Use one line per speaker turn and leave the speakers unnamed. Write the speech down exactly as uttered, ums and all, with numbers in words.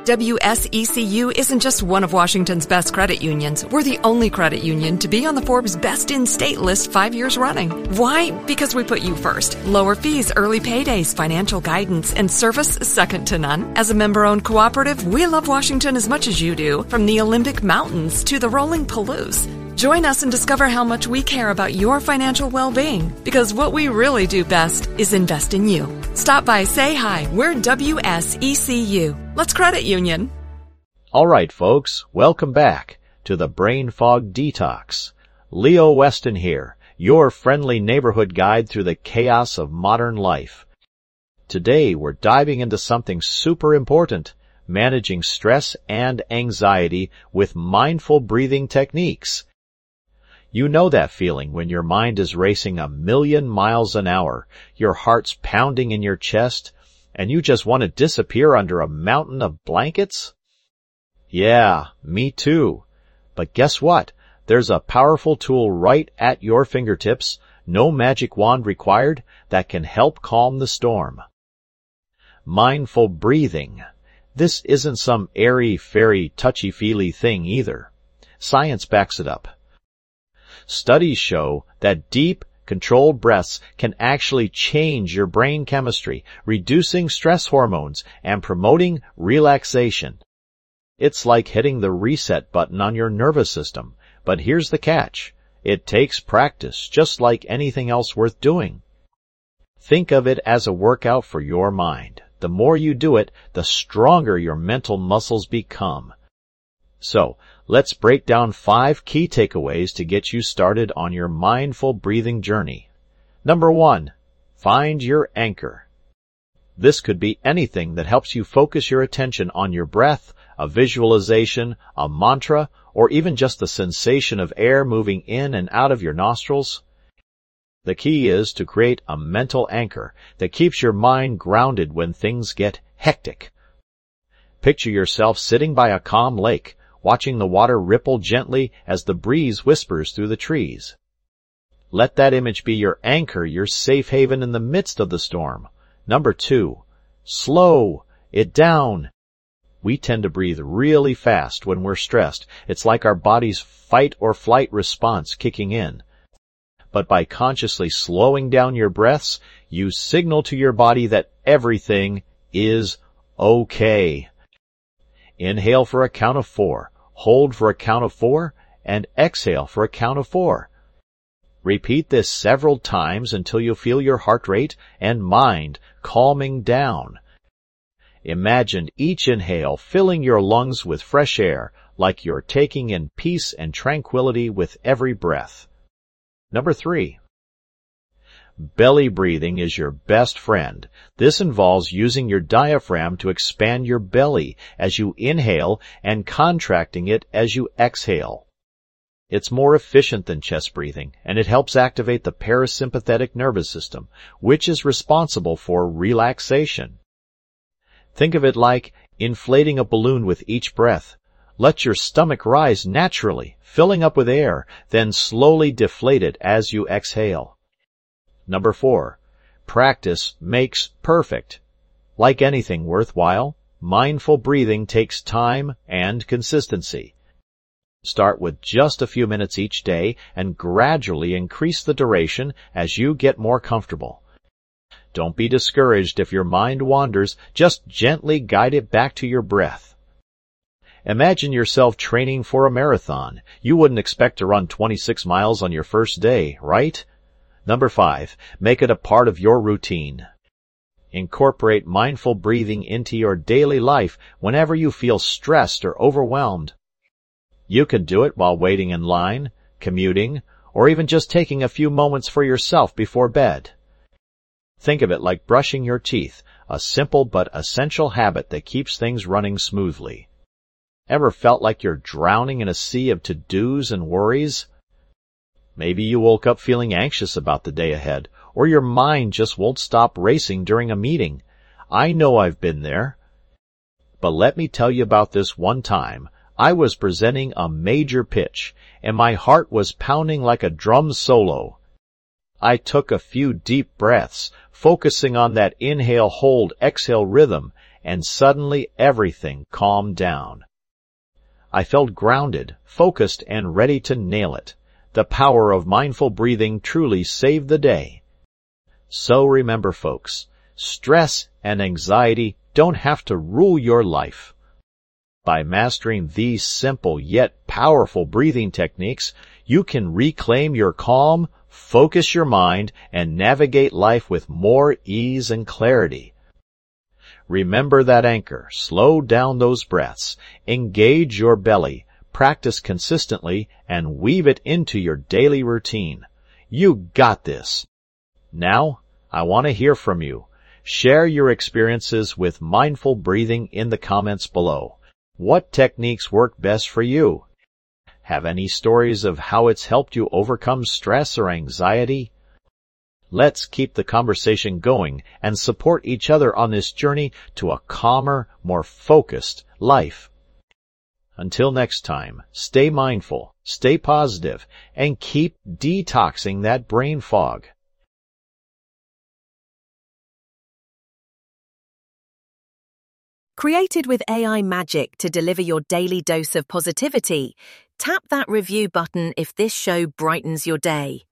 W S E C U isn't just one of Washington's best credit unions. We're the only credit union to be on the Forbes Best in State list five years running. Why? Because we put you first. Lower fees, early paydays, financial guidance, and service second to none. As a member-owned cooperative, we love Washington as much as you do, from the Olympic Mountains to the rolling Palouse. Join us and discover how much we care about your financial well-being, because what we really do best is invest in you. Stop by, say hi. We're W S E C U. Let's credit union.
All right, folks, welcome back to the Brain Fog Detox. Leo Weston here, your friendly neighborhood guide through the chaos of modern life. Today, we're diving into something super important, managing stress and anxiety with mindful breathing techniques. You know that feeling when your mind is racing a million miles an hour, your heart's pounding in your chest, and you just want to disappear under a mountain of blankets? Yeah, me too. But guess what? There's a powerful tool right at your fingertips, no magic wand required, that can help calm the storm. Mindful breathing. This isn't some airy-fairy, touchy-feely thing either. Science backs it up. Studies show that deep, controlled breaths can actually change your brain chemistry, reducing stress hormones and promoting relaxation. It's like hitting the reset button on your nervous system. But here's the catch. It takes practice, just like anything else worth doing. Think of it as a workout for your mind. The more you do it, the stronger your mental muscles become. So, let's break down five key takeaways to get you started on your mindful breathing journey. Number one, find your anchor. This could be anything that helps you focus your attention on your breath, a visualization, a mantra, or even just the sensation of air moving in and out of your nostrils. The key is to create a mental anchor that keeps your mind grounded when things get hectic. Picture yourself sitting by a calm lake, watching the water ripple gently as the breeze whispers through the trees. Let that image be your anchor, your safe haven in the midst of the storm. Number two, slow it down. We tend to breathe really fast when we're stressed. It's like our body's fight or flight response kicking in. But by consciously slowing down your breaths, you signal to your body that everything is okay. Inhale for a count of four, hold for a count of four, and exhale for a count of four. Repeat this several times until you feel your heart rate and mind calming down. Imagine each inhale filling your lungs with fresh air, like you're taking in peace and tranquility with every breath. Number three. Belly breathing is your best friend. This involves using your diaphragm to expand your belly as you inhale and contracting it as you exhale. It's more efficient than chest breathing, and it helps activate the parasympathetic nervous system, which is responsible for relaxation. Think of it like inflating a balloon with each breath. Let your stomach rise naturally, filling up with air, then slowly deflate it as you exhale. Number four, practice makes perfect. Like anything worthwhile, mindful breathing takes time and consistency. Start with just a few minutes each day and gradually increase the duration as you get more comfortable. Don't be discouraged if your mind wanders, just gently guide it back to your breath. Imagine yourself training for a marathon. You wouldn't expect to run twenty-six miles on your first day, right? Number five, make it a part of your routine. Incorporate mindful breathing into your daily life whenever you feel stressed or overwhelmed. You can do it while waiting in line, commuting, or even just taking a few moments for yourself before bed. Think of it like brushing your teeth, a simple but essential habit that keeps things running smoothly. Ever felt like you're drowning in a sea of to-dos and worries? Maybe you woke up feeling anxious about the day ahead, or your mind just won't stop racing during a meeting. I know I've been there. But let me tell you about this one time. I was presenting a major pitch, and my heart was pounding like a drum solo. I took a few deep breaths, focusing on that inhale-hold-exhale rhythm, and suddenly everything calmed down. I felt grounded, focused, and ready to nail it. The power of mindful breathing truly saved the day. So remember, folks, stress and anxiety don't have to rule your life. By mastering these simple yet powerful breathing techniques, you can reclaim your calm, focus your mind, and navigate life with more ease and clarity. Remember that anchor, slow down those breaths, engage your belly, practice consistently, and weave it into your daily routine. You got this. Now, I want to hear from you. Share your experiences with mindful breathing in the comments below. What techniques work best for you? Have any stories of how it's helped you overcome stress or anxiety? Let's keep the conversation going and support each other on this journey to a calmer, more focused life. Until next time, stay mindful, stay positive, and keep detoxing that brain fog.
Created with A I magic to deliver your daily dose of positivity, tap that review button if this show brightens your day.